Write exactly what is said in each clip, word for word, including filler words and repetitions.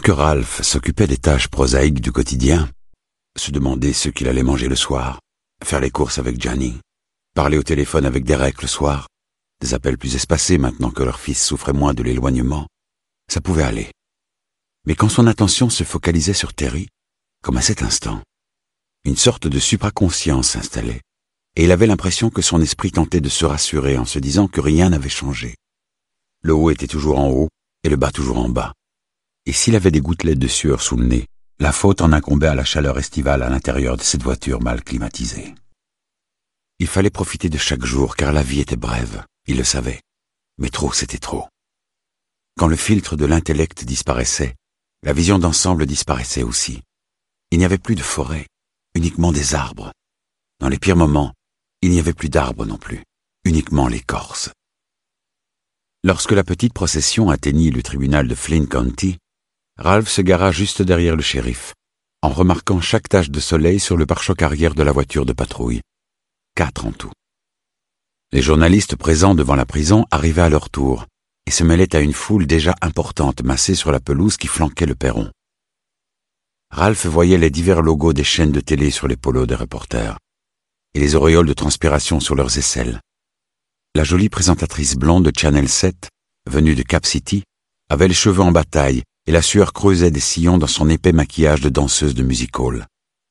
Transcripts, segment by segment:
que Ralph s'occupait des tâches prosaïques du quotidien, se demander ce qu'il allait manger le soir, faire les courses avec Gianni, parler au téléphone avec Derek le soir, des appels plus espacés maintenant que leur fils souffrait moins de l'éloignement, ça pouvait aller. Mais quand son attention se focalisait sur Terry, comme à cet instant, une sorte de supraconscience s'installait, et il avait l'impression que son esprit tentait de se rassurer en se disant que rien n'avait changé. Le haut était toujours en haut et le bas toujours en bas. Et s'il avait des gouttelettes de sueur sous le nez, la faute en incombait à la chaleur estivale à l'intérieur de cette voiture mal climatisée. Il fallait profiter de chaque jour car la vie était brève, il le savait. Mais trop, c'était trop. Quand le filtre de l'intellect disparaissait, la vision d'ensemble disparaissait aussi. Il n'y avait plus de forêt, uniquement des arbres. Dans les pires moments, il n'y avait plus d'arbres non plus, uniquement l'écorce. Lorsque la petite procession atteignit le tribunal de Flint County, Ralph se gara juste derrière le shérif, en remarquant chaque tache de soleil sur le pare-choc arrière de la voiture de patrouille. Quatre en tout. Les journalistes présents devant la prison arrivaient à leur tour et se mêlaient à une foule déjà importante massée sur la pelouse qui flanquait le perron. Ralph voyait les divers logos des chaînes de télé sur les polos des reporters et les auréoles de transpiration sur leurs aisselles. La jolie présentatrice blonde de Channel sept, venue de Cap City, avait les cheveux en bataille et la sueur creusait des sillons dans son épais maquillage de danseuse de music hall.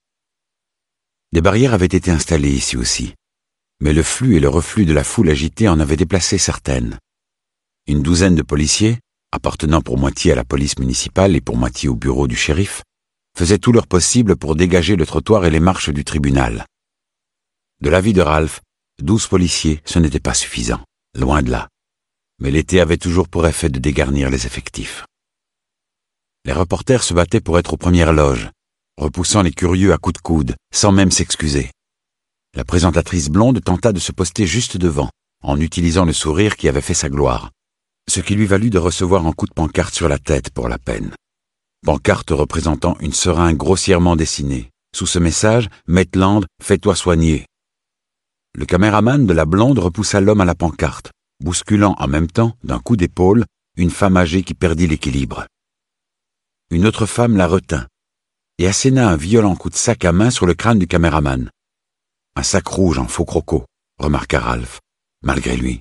Des barrières avaient été installées ici aussi, mais le flux et le reflux de la foule agitée en avaient déplacé certaines. Une douzaine de policiers, appartenant pour moitié à la police municipale et pour moitié au bureau du shérif, faisaient tout leur possible pour dégager le trottoir et les marches du tribunal. De l'avis de Ralph, douze policiers, ce n'était pas suffisant, loin de là. Mais l'été avait toujours pour effet de dégarnir les effectifs. Les reporters se battaient pour être aux premières loges, repoussant les curieux à coups de coude, sans même s'excuser. La présentatrice blonde tenta de se poster juste devant, en utilisant le sourire qui avait fait sa gloire, ce qui lui valut de recevoir un coup de pancarte sur la tête pour la peine. Pancarte représentant une seringue grossièrement dessinée. Sous ce message, « Maitland, fais-toi soigner ». Le caméraman de la blonde repoussa l'homme à la pancarte, bousculant en même temps, d'un coup d'épaule, une femme âgée qui perdit l'équilibre. Une autre femme la retint et asséna un violent coup de sac à main sur le crâne du caméraman. Un sac rouge en faux croco, remarqua Ralph, malgré lui.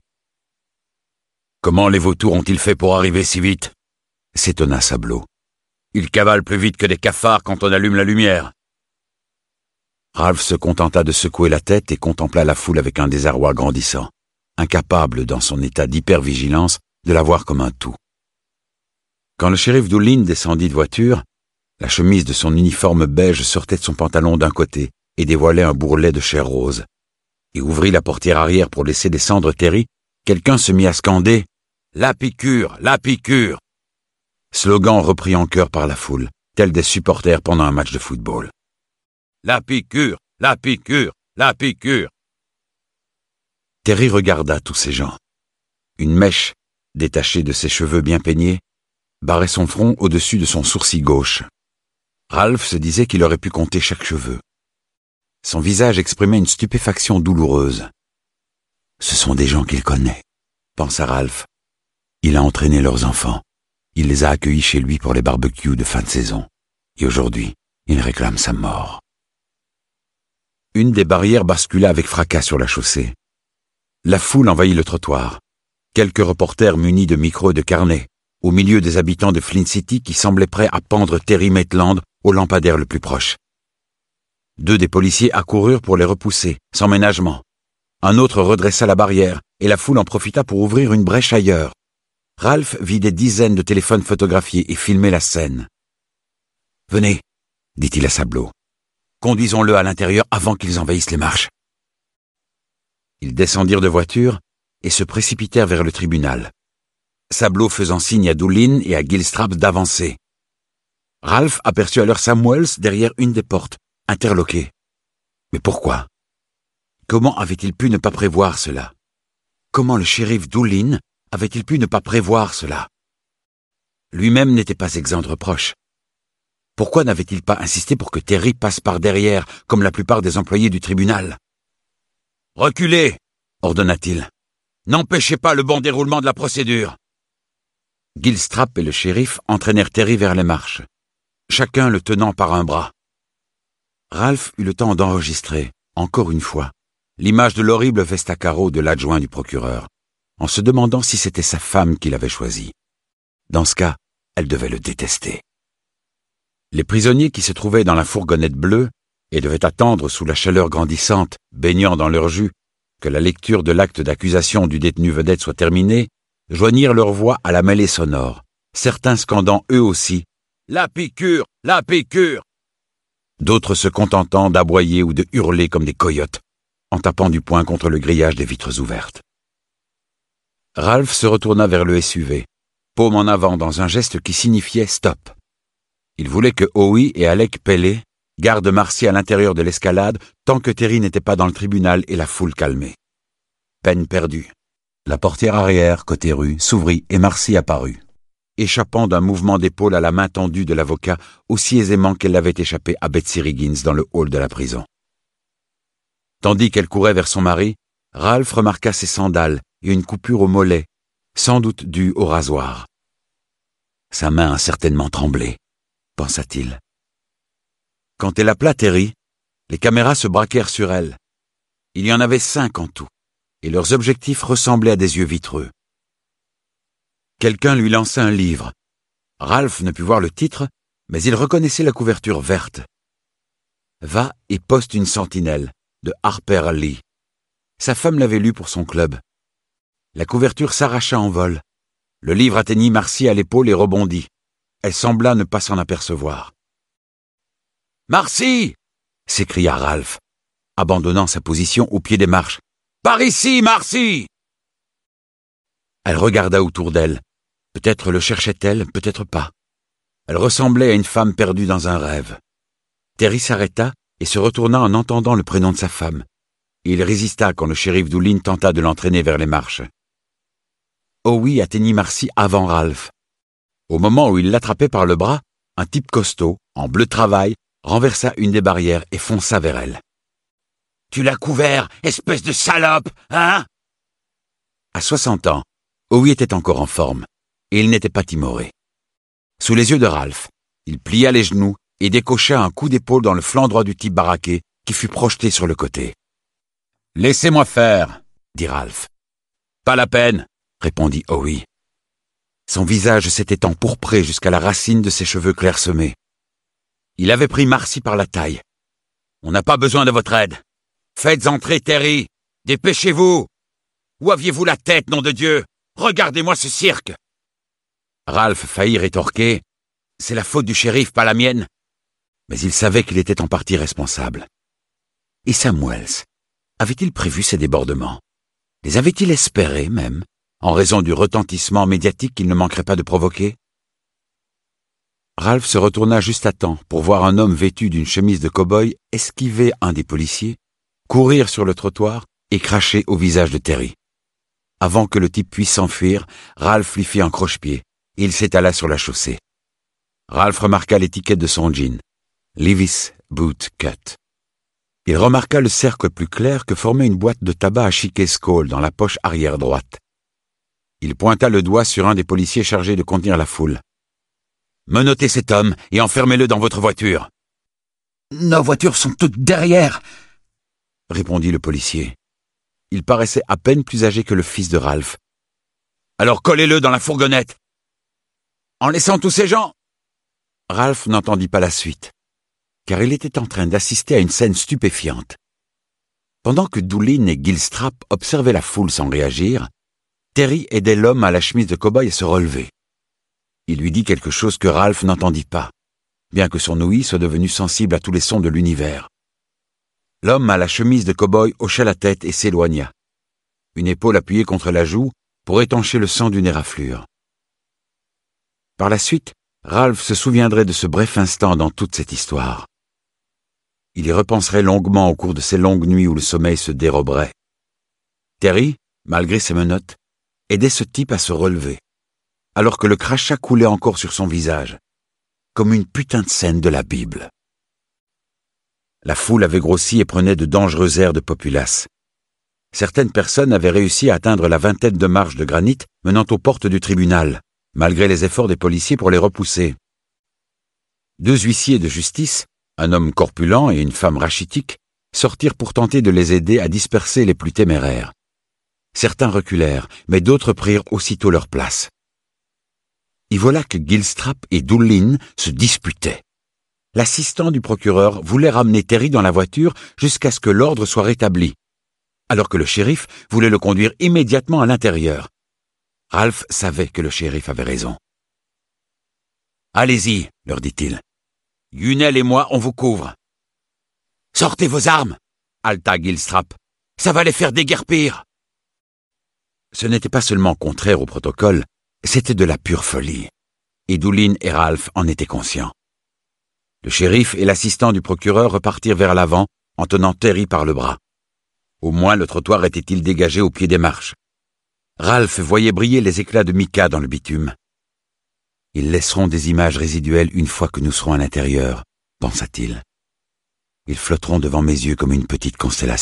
« Comment les vautours ont-ils fait pour arriver si vite ?» s'étonna Sablot. « Ils cavalent plus vite que des cafards quand on allume la lumière. » Ralph se contenta de secouer la tête et contempla la foule avec un désarroi grandissant, incapable, dans son état d'hypervigilance, de la voir comme un tout. Quand le shérif Doolin descendit de voiture, la chemise de son uniforme beige sortait de son pantalon d'un côté et dévoilait un bourrelet de chair rose, et ouvrit la portière arrière pour laisser descendre Terry, quelqu'un se mit à scander « La piqûre, la piqûre !» Slogan repris en chœur par la foule, tel des supporters pendant un match de football. « La piqûre, la piqûre, la piqûre !» Terry regarda tous ces gens. Une mèche, détachée de ses cheveux bien peignés, barrait son front au-dessus de son sourcil gauche. Ralph se disait qu'il aurait pu compter chaque cheveu. Son visage exprimait une stupéfaction douloureuse. « Ce sont des gens qu'il connaît », pensa Ralph. Il a entraîné leurs enfants. Il les a accueillis chez lui pour les barbecues de fin de saison. Et aujourd'hui, il réclame sa mort. Une des barrières bascula avec fracas sur la chaussée. La foule envahit le trottoir. Quelques reporters munis de micros et de carnets, au milieu des habitants de Flint City qui semblaient prêts à pendre Terry Maitland au lampadaire le plus proche. Deux des policiers accoururent pour les repousser, sans ménagement. Un autre redressa la barrière, et la foule en profita pour ouvrir une brèche ailleurs. Ralph vit des dizaines de téléphones photographiés et filmer la scène. « Venez, » dit-il à Sablot. « Conduisons-le à l'intérieur avant qu'ils envahissent les marches. » Ils descendirent de voiture et se précipitèrent vers le tribunal. Sablot faisant signe à Doolin et à Gilstrap d'avancer. Ralph aperçut alors Samuels derrière une des portes, interloqué. Mais pourquoi? Comment avait-il pu ne pas prévoir cela? Comment le shérif Doolin avait-il pu ne pas prévoir cela? Lui-même n'était pas exempt de reproches. Pourquoi n'avait-il pas insisté pour que Terry passe par derrière, comme la plupart des employés du tribunal? « Reculez !» ordonna-t-il. « N'empêchez pas le bon déroulement de la procédure. » Gilstrap et le shérif entraînèrent Terry vers les marches, chacun le tenant par un bras. Ralph eut le temps d'enregistrer, encore une fois, l'image de l'horrible veste à carreaux de l'adjoint du procureur, en se demandant si c'était sa femme qu'il avait choisie. Dans ce cas, elle devait le détester. Les prisonniers qui se trouvaient dans la fourgonnette bleue et devaient attendre sous la chaleur grandissante, baignant dans leur jus, que la lecture de l'acte d'accusation du détenu vedette soit terminée, joignirent leurs voix à la mêlée sonore, certains scandant eux aussi « La piqûre! La piqûre !» d'autres se contentant d'aboyer ou de hurler comme des coyotes, en tapant du poing contre le grillage des vitres ouvertes. Ralph se retourna vers le S U V, paume en avant dans un geste qui signifiait « stop ». Il voulait que Howie et Alec Pelley gardent Marcy à l'intérieur de l'escalade tant que Terry n'était pas dans le tribunal et la foule calmée. Peine perdue. La portière arrière, côté rue, s'ouvrit et Marcy apparut, échappant d'un mouvement d'épaule à la main tendue de l'avocat aussi aisément qu'elle l'avait échappé à Betsy Riggins dans le hall de la prison. Tandis qu'elle courait vers son mari, Ralph remarqua ses sandales et une coupure au mollet, sans doute due au rasoir. Sa main a certainement tremblé, pensa-t-il. Quand elle appela Terry, les caméras se braquèrent sur elle. Il y en avait cinq en tout, et leurs objectifs ressemblaient à des yeux vitreux. Quelqu'un lui lança un livre. Ralph ne put voir le titre, mais il reconnaissait la couverture verte. « Va et poste une sentinelle » de Harper Lee. Sa femme l'avait lu pour son club. La couverture s'arracha en vol. Le livre atteignit Marcy à l'épaule et rebondit. Elle sembla ne pas s'en apercevoir. « Marcy !» s'écria Ralph, abandonnant sa position au pied des marches. « Par ici, Marcy !» Elle regarda autour d'elle. Peut-être le cherchait-elle, peut-être pas. Elle ressemblait à une femme perdue dans un rêve. Terry s'arrêta et se retourna en entendant le prénom de sa femme. Il résista quand le shérif Doolin tenta de l'entraîner vers les marches. Howie atteignit Marcy avant Ralph. Au moment où il l'attrapait par le bras, un type costaud, en bleu travail, renversa une des barrières et fonça vers elle. « Tu l'as couvert, espèce de salope, hein ?» À soixante ans, Howie était encore en forme, et il n'était pas timoré. Sous les yeux de Ralph, il plia les genoux et décocha un coup d'épaule dans le flanc droit du type baraqué qui fut projeté sur le côté. « Laissez-moi faire, » dit Ralph. « Pas la peine, » répondit Howie. Son visage s'était empourpré jusqu'à la racine de ses cheveux clairsemés. Il avait pris Marcy par la taille. « On n'a pas besoin de votre aide. Faites entrer Terry. Dépêchez-vous. Où aviez-vous la tête, nom de Dieu? Regardez-moi ce cirque !» Ralph faillit rétorquer. « C'est la faute du shérif, pas la mienne. » Mais il savait qu'il était en partie responsable. Et Samuels, avait-il prévu ces débordements? Les avait-il espérés, même, en raison du retentissement médiatique qu'il ne manquerait pas de provoquer? Ralph se retourna juste à temps pour voir un homme vêtu d'une chemise de cow-boy esquiver un des policiers, courir sur le trottoir et cracher au visage de Terry. Avant que le type puisse s'enfuir, Ralph lui fit un croche-pied et il s'étala sur la chaussée. Ralph remarqua l'étiquette de son jean, Levis Boot Cut. Il remarqua le cercle plus clair que formait une boîte de tabac à chiquet Skoal dans la poche arrière droite. Il pointa le doigt sur un des policiers chargés de contenir la foule. « Menottez cet homme et enfermez-le dans votre voiture. »« Nos voitures sont toutes derrière !» répondit le policier. Il paraissait à peine plus âgé que le fils de Ralph. « Alors collez-le dans la fourgonnette !»« En laissant tous ces gens ?» Ralph n'entendit pas la suite, car il était en train d'assister à une scène stupéfiante. Pendant que Doolin et Gilstrap observaient la foule sans réagir, Terry aidait l'homme à la chemise de cow-boy à se relever. Il lui dit quelque chose que Ralph n'entendit pas, bien que son ouïe soit devenue sensible à tous les sons de l'univers. L'homme à la chemise de cow-boy hocha la tête et s'éloigna, une épaule appuyée contre la joue pour étancher le sang d'une éraflure. Par la suite, Ralph se souviendrait de ce bref instant dans toute cette histoire. Il y repenserait longuement au cours de ces longues nuits où le sommeil se déroberait. Terry, malgré ses menottes, aidait ce type à se relever, alors que le crachat coulait encore sur son visage, comme une putain de scène de la Bible. La foule avait grossi et prenait de dangereux airs de populace. Certaines personnes avaient réussi à atteindre la vingtaine de marches de granit menant aux portes du tribunal, malgré les efforts des policiers pour les repousser. Deux huissiers de justice, un homme corpulent et une femme rachitique, sortirent pour tenter de les aider à disperser les plus téméraires. Certains reculèrent, mais d'autres prirent aussitôt leur place. Y voilà que Gilstrap et Dooline se disputaient. L'assistant du procureur voulait ramener Terry dans la voiture jusqu'à ce que l'ordre soit rétabli, alors que le shérif voulait le conduire immédiatement à l'intérieur. Ralph savait que le shérif avait raison. « Allez-y, leur dit-il. Gunnel et moi, on vous couvre. »« Sortez vos armes !» haleta Gilstrap. « Ça va les faire déguerpir !» Ce n'était pas seulement contraire au protocole, c'était de la pure folie. Et Dooline et Ralph en étaient conscients. Le shérif et l'assistant du procureur repartirent vers l'avant en tenant Terry par le bras. Au moins le trottoir était-il dégagé au pied des marches. Ralph voyait briller les éclats de mica dans le bitume. « Ils laisseront des images résiduelles une fois que nous serons à l'intérieur, » pensa-t-il. « Ils flotteront devant mes yeux comme une petite constellation. »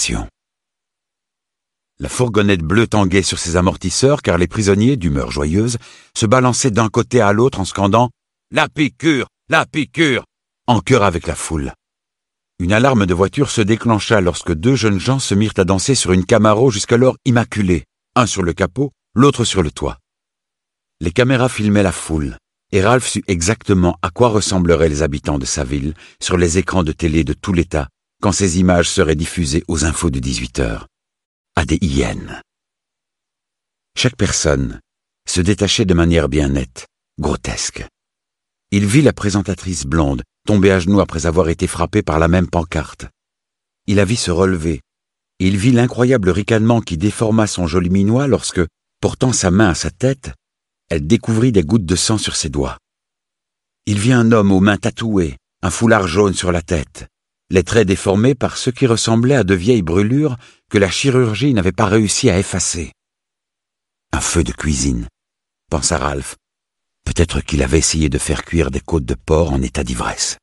La fourgonnette bleue tanguait sur ses amortisseurs car les prisonniers, d'humeur joyeuse, se balançaient d'un côté à l'autre en scandant « La piqûre! La piqûre !» en chœur avec la foule. Une alarme de voiture se déclencha lorsque deux jeunes gens se mirent à danser sur une Camaro jusqu'alors immaculée, un sur le capot, l'autre sur le toit. Les caméras filmaient la foule, et Ralph sut exactement à quoi ressembleraient les habitants de sa ville sur les écrans de télé de tout l'État quand ces images seraient diffusées aux infos de dix-huit heures. À des hyènes. Chaque personne se détachait de manière bien nette, grotesque. Il vit la présentatrice blonde tomber à genoux après avoir été frappée par la même pancarte. Il la vit se relever, et il vit l'incroyable ricanement qui déforma son joli minois lorsque, portant sa main à sa tête, elle découvrit des gouttes de sang sur ses doigts. Il vit un homme aux mains tatouées, un foulard jaune sur la tête, les traits déformés par ce qui ressemblait à de vieilles brûlures que la chirurgie n'avait pas réussi à effacer. Un feu de cuisine, pensa Ralph. Peut-être qu'il avait essayé de faire cuire des côtes de porc en état d'ivresse.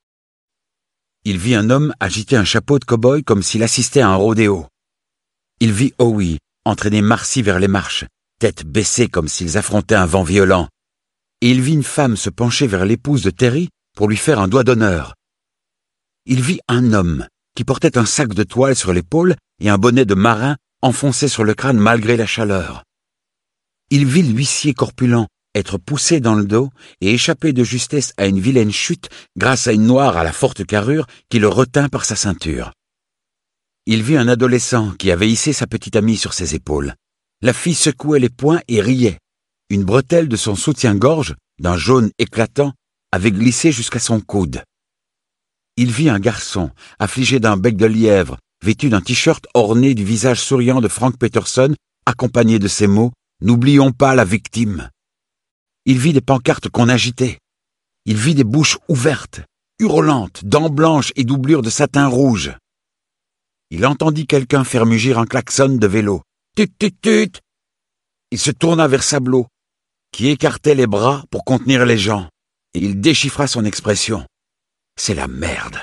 Il vit un homme agiter un chapeau de cow-boy comme s'il assistait à un rodéo. Il vit Howie entraîner Marcy vers les marches, tête baissée comme s'ils affrontaient un vent violent. Et il vit une femme se pencher vers l'épouse de Terry pour lui faire un doigt d'honneur. Il vit un homme qui portait un sac de toile sur l'épaule et un bonnet de marin enfoncé sur le crâne malgré la chaleur. Il vit l'huissier corpulent être poussé dans le dos et échapper de justesse à une vilaine chute grâce à une noire à la forte carrure qui le retint par sa ceinture. Il vit un adolescent qui avait hissé sa petite amie sur ses épaules. La fille secouait les poings et riait. Une bretelle de son soutien-gorge, d'un jaune éclatant, avait glissé jusqu'à son coude. Il vit un garçon, affligé d'un bec de lièvre, vêtu d'un t-shirt orné du visage souriant de Frank Peterson, accompagné de ces mots « N'oublions pas la victime ». Il vit des pancartes qu'on agitait. Il vit des bouches ouvertes, hurlantes, dents blanches et doublures de satin rouge. Il entendit quelqu'un faire mugir un klaxon de vélo. Tut, tut, tut. Il se tourna vers Sablot, qui écartait les bras pour contenir les gens, et il déchiffra son expression. C'est la merde.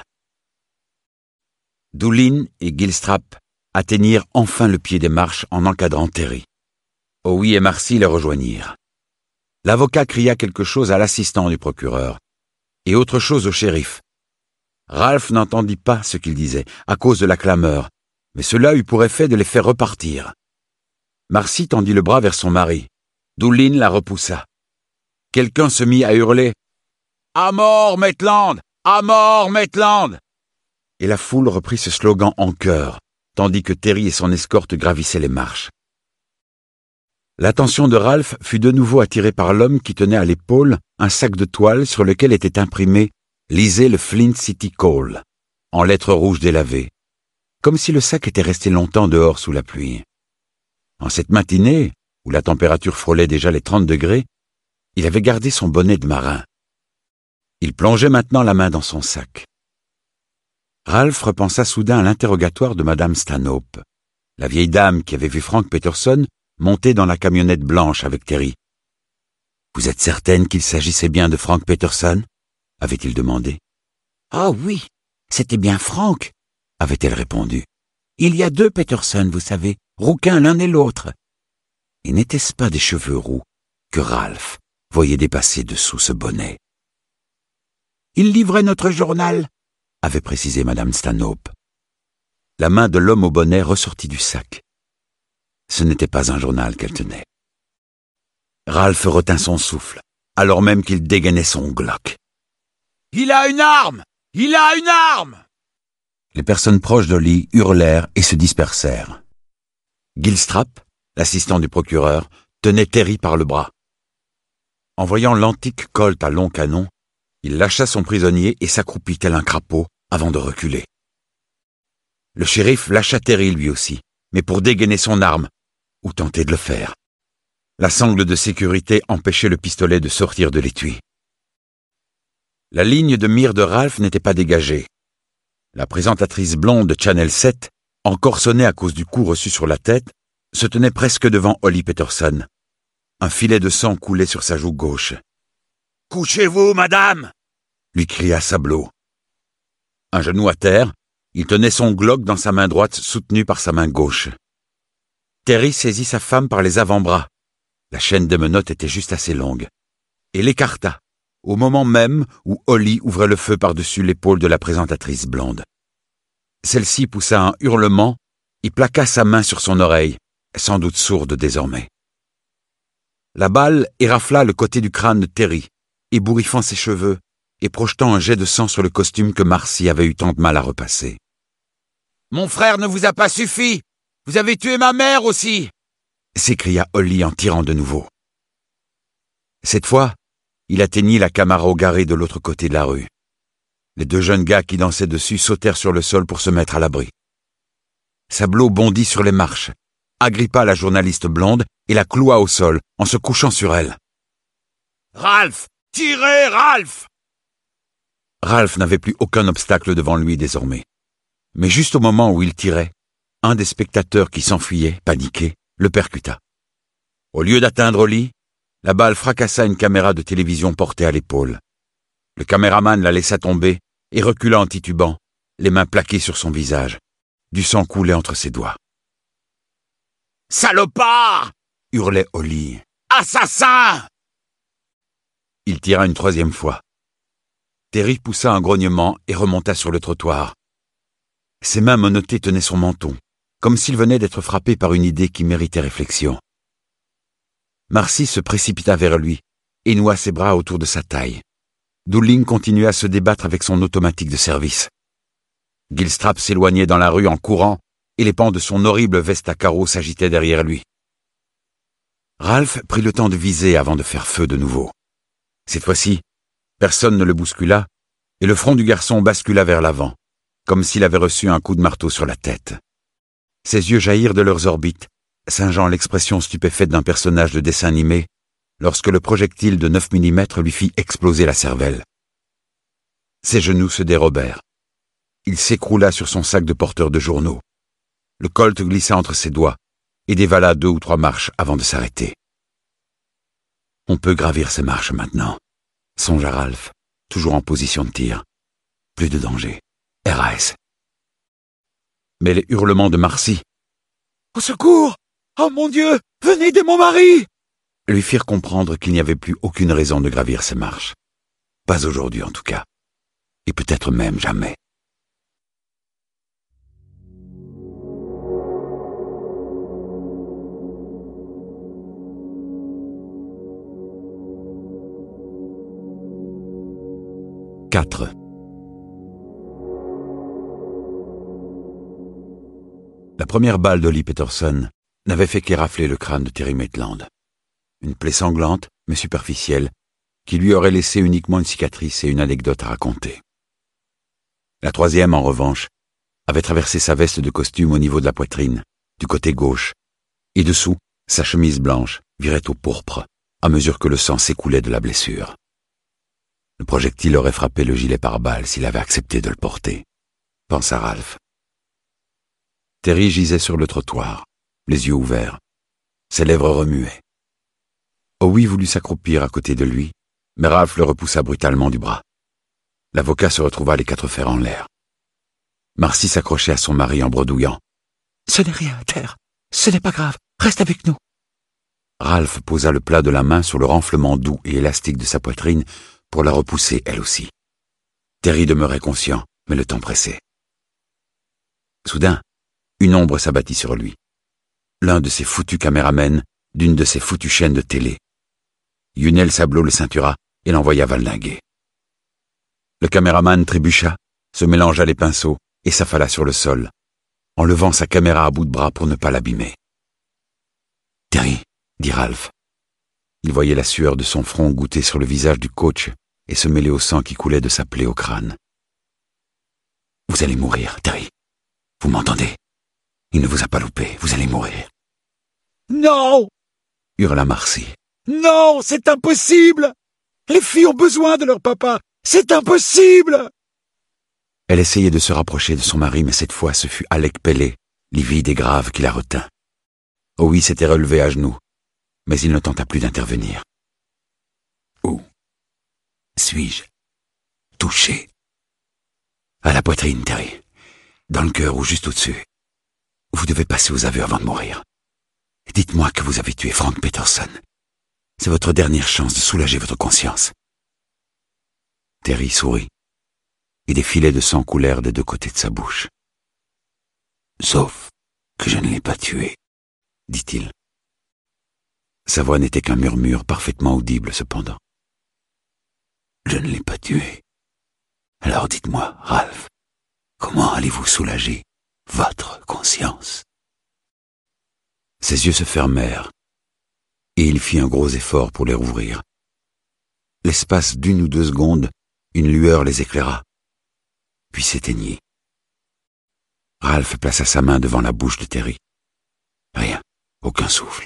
Dooline et Gilstrap atteignirent enfin le pied des marches en encadrant Terry. Howie et Marcy les rejoignirent. L'avocat cria quelque chose à l'assistant du procureur, et autre chose au shérif. Ralph n'entendit pas ce qu'il disait, à cause de la clameur, mais cela eut pour effet de les faire repartir. Marcy tendit le bras vers son mari. Dooline la repoussa. Quelqu'un se mit à hurler « À mort, Maitland! À mort, Maitland !» Et la foule reprit ce slogan en chœur, tandis que Terry et son escorte gravissaient les marches. L'attention de Ralph fut de nouveau attirée par l'homme qui tenait à l'épaule un sac de toile sur lequel était imprimé « Lisez le Flint City Call » en lettres rouges délavées, comme si le sac était resté longtemps dehors sous la pluie. En cette matinée, où la température frôlait déjà les trente degrés, il avait gardé son bonnet de marin. Il plongeait maintenant la main dans son sac. Ralph repensa soudain à l'interrogatoire de Madame Stanhope, la vieille dame qui avait vu Frank Peterson monter dans la camionnette blanche avec Terry. « Vous êtes certaine qu'il s'agissait bien de Frank Peterson ?» avait-il demandé. « Ah oui, c'était bien Frank !» avait-elle répondu. « Il y a deux Peterson, vous savez, rouquins l'un et l'autre. » Et n'était-ce pas des cheveux roux que Ralph, voyait dépasser dessous ce bonnet. « Il livrait notre journal », avait précisé Madame Stanhope. La main de l'homme au bonnet ressortit du sac. Ce n'était pas un journal qu'elle tenait. Ralph retint son souffle, alors même qu'il dégainait son Glock. « Il a une arme! Il a une arme !» Les personnes proches d'Holly hurlèrent et se dispersèrent. Gilstrap, l'assistant du procureur, tenait Terry par le bras. En voyant l'antique Colt à long canon, il lâcha son prisonnier et s'accroupit tel un crapaud avant de reculer. Le shérif lâcha Terry lui aussi, mais pour dégainer son arme, ou tenter de le faire. La sangle de sécurité empêchait le pistolet de sortir de l'étui. La ligne de mire de Ralph n'était pas dégagée. La présentatrice blonde de Channel sept, encore sonnée à cause du coup reçu sur la tête, se tenait presque devant Holly Peterson. Un filet de sang coulait sur sa joue gauche. « Couchez-vous, madame !» lui cria Sablot. Un genou à terre, il tenait son Glock dans sa main droite soutenue par sa main gauche. Terry saisit sa femme par les avant-bras. La chaîne des menottes était juste assez longue. Et l'écarta, au moment même où Holly ouvrait le feu par-dessus l'épaule de la présentatrice blonde. Celle-ci poussa un hurlement et plaqua sa main sur son oreille, sans doute sourde désormais. La balle érafla le côté du crâne de Terry, ébouriffant ses cheveux et projetant un jet de sang sur le costume que Marcy avait eu tant de mal à repasser. « Mon frère ne vous a pas suffi! Vous avez tué ma mère aussi !» s'écria Holly en tirant de nouveau. Cette fois, il atteignit la Camaro garée de l'autre côté de la rue. Les deux jeunes gars qui dansaient dessus sautèrent sur le sol pour se mettre à l'abri. Sablot bondit sur les marches, agrippa la journaliste blonde et la cloua au sol en se couchant sur elle. « Ralph! Tirez, Ralph !» Ralph n'avait plus aucun obstacle devant lui désormais. Mais juste au moment où il tirait, un des spectateurs qui s'enfuyait, paniqué, le percuta. Au lieu d'atteindre Holly, la balle fracassa une caméra de télévision portée à l'épaule. Le caméraman la laissa tomber et recula en titubant, les mains plaquées sur son visage. Du sang coulait entre ses doigts. « Salopard !» hurlait Holly. « Assassin !» Il tira une troisième fois. Terry poussa un grognement et remonta sur le trottoir. Ses mains menottées tenaient son menton, comme s'il venait d'être frappé par une idée qui méritait réflexion. Marcy se précipita vers lui et noua ses bras autour de sa taille. Dowling continua à se débattre avec son automatique de service. Gilstrap s'éloignait dans la rue en courant et les pans de son horrible veste à carreaux s'agitaient derrière lui. Ralph prit le temps de viser avant de faire feu de nouveau. Cette fois-ci, personne ne le bouscula et le front du garçon bascula vers l'avant, comme s'il avait reçu un coup de marteau sur la tête. Ses yeux jaillirent de leurs orbites, singeant l'expression stupéfaite d'un personnage de dessin animé, lorsque le projectile de neuf millimètres lui fit exploser la cervelle. Ses genoux se dérobèrent. Il s'écroula sur son sac de porteur de journaux. Le Colt glissa entre ses doigts et dévala deux ou trois marches avant de s'arrêter. On peut gravir ces marches maintenant, songea Ralph, toujours en position de tir. Plus de danger. R A S. Mais les hurlements de Marcy, « Au secours! Oh mon Dieu! Venez aider mon mari !» lui firent comprendre qu'il n'y avait plus aucune raison de gravir ces marches. Pas aujourd'hui en tout cas. Et peut-être même jamais. quatre. La première balle d'Holly Peterson n'avait fait qu'érafler le crâne de Terry Maitland. Une plaie sanglante, mais superficielle, qui lui aurait laissé uniquement une cicatrice et une anecdote à raconter. La troisième, en revanche, avait traversé sa veste de costume au niveau de la poitrine, du côté gauche, et dessous, sa chemise blanche virait au pourpre, à mesure que le sang s'écoulait de la blessure. Le projectile aurait frappé le gilet pare-balles s'il avait accepté de le porter, pensa Ralph. Terry gisait sur le trottoir, les yeux ouverts, ses lèvres remuaient. Howie voulut s'accroupir à côté de lui, mais Ralph le repoussa brutalement du bras. L'avocat se retrouva les quatre fers en l'air. Marcy s'accrochait à son mari en bredouillant. « Ce n'est rien, Terre. Ce n'est pas grave. Reste avec nous. » Ralph posa le plat de la main sur le renflement doux et élastique de sa poitrine pour la repousser elle aussi. Terry demeurait conscient, mais le temps pressait. Soudain, une ombre s'abattit sur lui. L'un de ces foutus caméramens d'une de ces foutues chaînes de télé. Yunel Sablot le ceintura et l'envoya valdinguer. Le caméraman trébucha, se mélangea les pinceaux et s'affala sur le sol, en levant sa caméra à bout de bras pour ne pas l'abîmer. « Terry », dit Ralph. Il voyait la sueur de son front goûter sur le visage du coach et se mêler au sang qui coulait de sa plaie au crâne. « Vous allez mourir, Terry. Vous m'entendez? Il ne vous a pas loupé, vous allez mourir. »« Non !» hurla Marcy. « Non, c'est impossible! Les filles ont besoin de leur papa! C'est impossible !» Elle essayait de se rapprocher de son mari, mais cette fois ce fut Alec Pelley, livide et grave, qui la retint. Howie s'était relevé à genoux, mais il ne tenta plus d'intervenir. « Où suis-je touché ?»« À la poitrine, Terry. Dans le cœur ou juste au-dessus. Vous devez passer aux aveux avant de mourir. Dites-moi que vous avez tué Frank Peterson. C'est votre dernière chance de soulager votre conscience. » Terry sourit, et des filets de sang coulèrent des deux côtés de sa bouche. « Sauf que je ne l'ai pas tué, » dit-il. Sa voix n'était qu'un murmure parfaitement audible cependant. « Je ne l'ai pas tué. Alors dites-moi, Ralph, comment allez-vous soulager votre conscience ?» Ses yeux se fermèrent, et il fit un gros effort pour les rouvrir. L'espace d'une ou deux secondes, une lueur les éclaira, puis s'éteignit. Ralph plaça sa main devant la bouche de Terry. Rien, aucun souffle.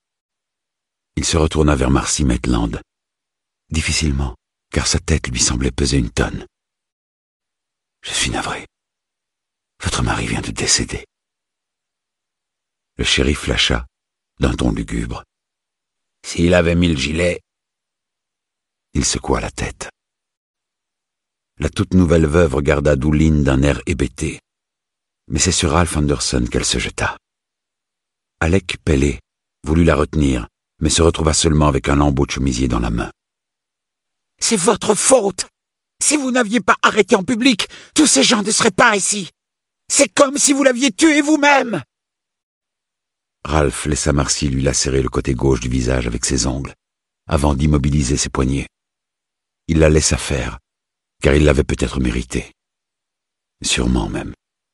Il se retourna vers Marcy Maitland, difficilement, car sa tête lui semblait peser une tonne. « Je suis navré. Votre mari vient de décéder. » Le shérif lâcha, d'un ton lugubre. « S'il avait mis le gilet... » Il secoua la tête. La toute nouvelle veuve regarda Doolin d'un air hébété, mais c'est sur Ralph Anderson qu'elle se jeta. Alec Pelley voulut la retenir, mais se retrouva seulement avec un lambeau de chemisier dans la main. « C'est votre faute! Si vous n'aviez pas arrêté en public, tous ces gens ne seraient pas ici. C'est comme si vous l'aviez tué vous-même !» Ralph laissa Marcy lui lacérer le côté gauche du visage avec ses ongles, avant d'immobiliser ses poignets. Il la laissa faire, car il l'avait peut-être mérité. Sûrement même.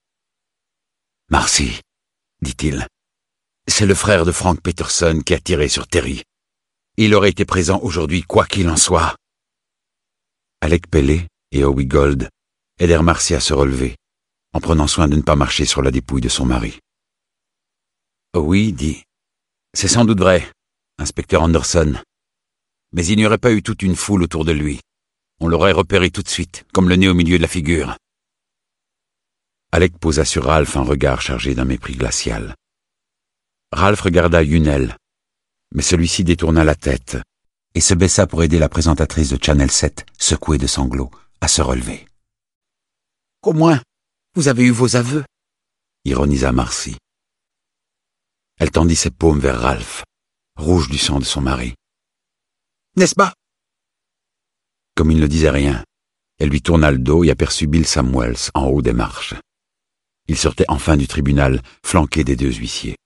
« Marcy, dit-il, c'est le frère de Frank Peterson qui a tiré sur Terry. Il aurait été présent aujourd'hui, quoi qu'il en soit. » Alec Pelley et Howie Gold aidèrent Marcy à se relever, en prenant soin de ne pas marcher sur la dépouille de son mari. Howie dit « C'est sans doute vrai, inspecteur Anderson. Mais il n'y aurait pas eu toute une foule autour de lui. On l'aurait repéré tout de suite, comme le nez au milieu de la figure. » Alec posa sur Ralph un regard chargé d'un mépris glacial. Ralph regarda Yunel, mais celui-ci détourna la tête et se baissa pour aider la présentatrice de Channel sept, secouée de sanglots, à se relever. « Au moins, vous avez eu vos aveux, » ironisa Marcy. Elle tendit ses paumes vers Ralph, rouge du sang de son mari. « N'est-ce pas ?» Comme il ne disait rien, elle lui tourna le dos et aperçut Bill Samuels en haut des marches. Il sortait enfin du tribunal, flanqué des deux huissiers.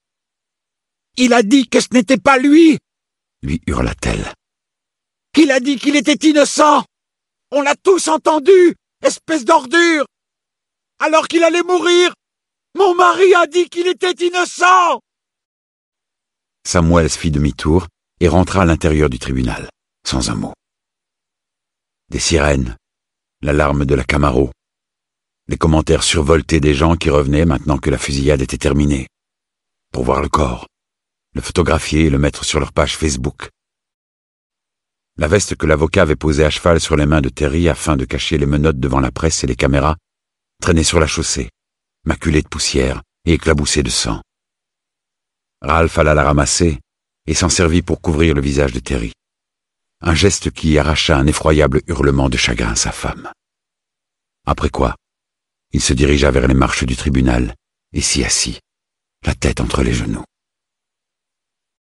« Il a dit que ce n'était pas lui !» lui hurla-t-elle. « Il a dit qu'il était innocent! On l'a tous entendu, espèce d'ordure! Alors qu'il allait mourir, mon mari a dit qu'il était innocent !» Samuels fit demi-tour et rentra à l'intérieur du tribunal, sans un mot. Des sirènes, l'alarme de la Camaro, les commentaires survoltés des gens qui revenaient maintenant que la fusillade était terminée, pour voir le corps, le photographier et le mettre sur leur page Facebook. La veste que l'avocat avait posée à cheval sur les mains de Terry afin de cacher les menottes devant la presse et les caméras traînait sur la chaussée, maculée de poussière et éclaboussée de sang. Ralph alla la ramasser et s'en servit pour couvrir le visage de Terry. Un geste qui arracha un effroyable hurlement de chagrin à sa femme. Après quoi, il se dirigea vers les marches du tribunal et s'y assit, la tête entre les genoux.